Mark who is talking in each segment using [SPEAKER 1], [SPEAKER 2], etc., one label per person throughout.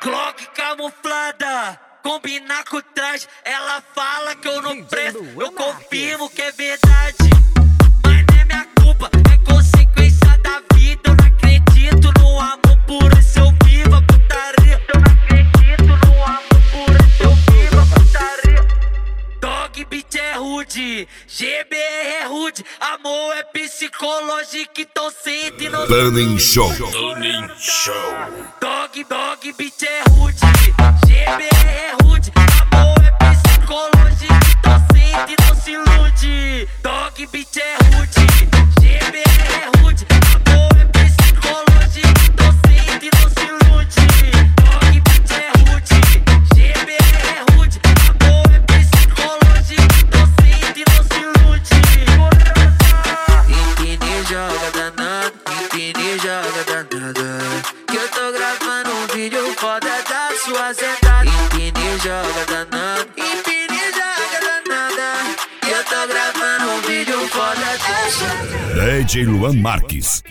[SPEAKER 1] Glock camuflada, combinar com o traje. Ela fala que eu não presto, eu confirmo que é verdade. Mas não é minha culpa, é consequência da vida. Eu não acredito no amor puro, se eu vivo a putaria. Eu não acredito no amor puro, se eu vivo a putaria. Dog beat é rude, GBR é rude. Amor é psicológico, então sente e não
[SPEAKER 2] Burning Show.
[SPEAKER 1] Dog beat é rude, GBR é rude. Amor é psicológico, então sente e não se ilude. Dog beat é rude, GBR é rude. Amor é psicológico, então sente e não se ilude. Dog beat é rude, GBR é rude. Amor é psicológico, então sente e não se ilude. Empine joga danado, empine joga danada. Que eu tô gravando um vídeo foda da sua sentada. Empine joga danado, empine joga danada. Que eu tô gravando um vídeo foda da sua.
[SPEAKER 2] DJ Luan Marques.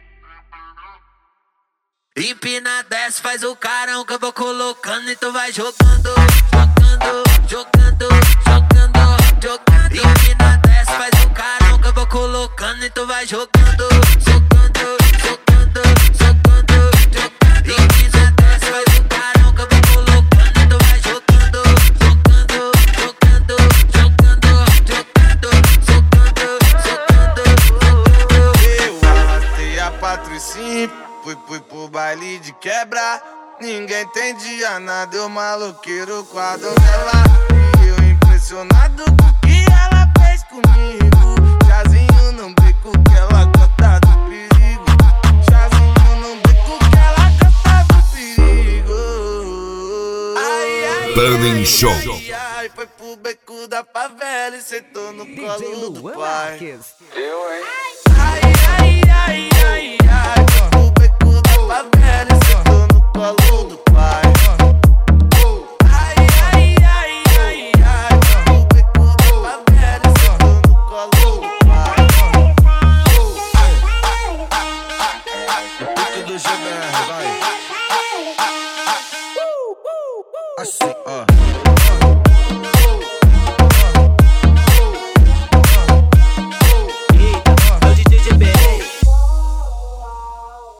[SPEAKER 1] Empina, desce, faz o carão que eu vou colocando e tu vai jogando, jogando, jogando, jogando, jogando. Empina, desce, faz o carão que eu vou colocando e tu vai jogando, jogando, jogando, jogando, jogando. Empina, desce, faz o carão que eu vou colocando e tu vai jogando, jogando, jogando, jogando, jogando, jogando, jogando.
[SPEAKER 3] Eu arrastei a Patricinha, fui pro baile de quebra. Ninguém entendia nada, eu maloqueiro com a donela. E eu impressionado com o que ela fez comigo. Chazinho no bico que ela canta do perigo. Chazinho no bico que ela canta do perigo. Ai, ai,
[SPEAKER 2] Burning
[SPEAKER 3] ai,
[SPEAKER 2] Show.
[SPEAKER 3] ai, ai, foi pro beco da favela e sentou no colo do pai.
[SPEAKER 4] Eu, hein?
[SPEAKER 3] Ai, ai, ai, ai, ai, foi pro beco da favela e sentou no colo do pai. Ai, ai, ai, ai, ai, foi pro beco da favela e sentou no colo do pai.
[SPEAKER 4] O pico do GBR, vai. Assim, ó.